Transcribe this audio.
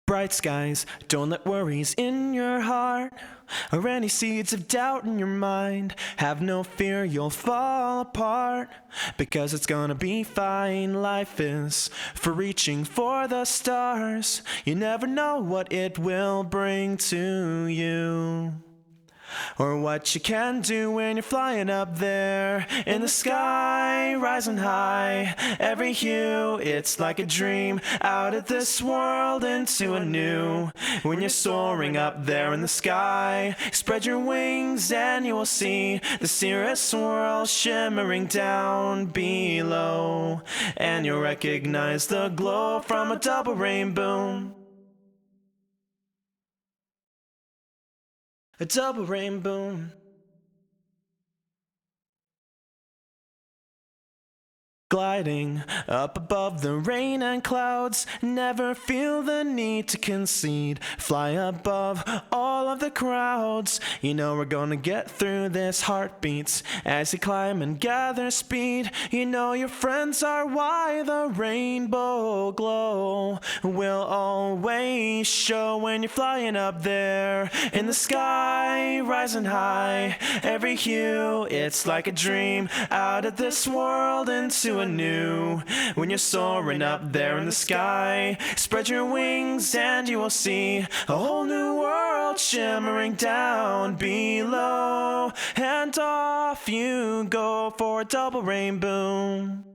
Bright skies, don't let worries in your heart or any seeds of doubt in your mind. Have no fear, you'll fall apart, because it's gonna be fine. Life is for reaching for the stars. You never know what it will bring to you, or what you can do when you're flying up there in the sky, rising high. Every hue, it's like a dream, out of this world into a new. When you're soaring up there in the sky, spread your wings and you will see the cirrus swirl shimmering down below, and you'll recognize the glow from a double rainbow. A double rainbow. Gliding up above the rain and clouds, never feel the need to concede. Fly above all of the crowds. You know we're gonna get through this. Heartbeats as you climb and gather speed. You know your friends are why the rainbow glow will always show when you're flying up there in the sky, rising high. Every hue, it's like a dream, out of this world into a new. When you're soaring up there in the sky, spread your wings and you will see a whole new world shimmering down below, and off you go for a double rainbow.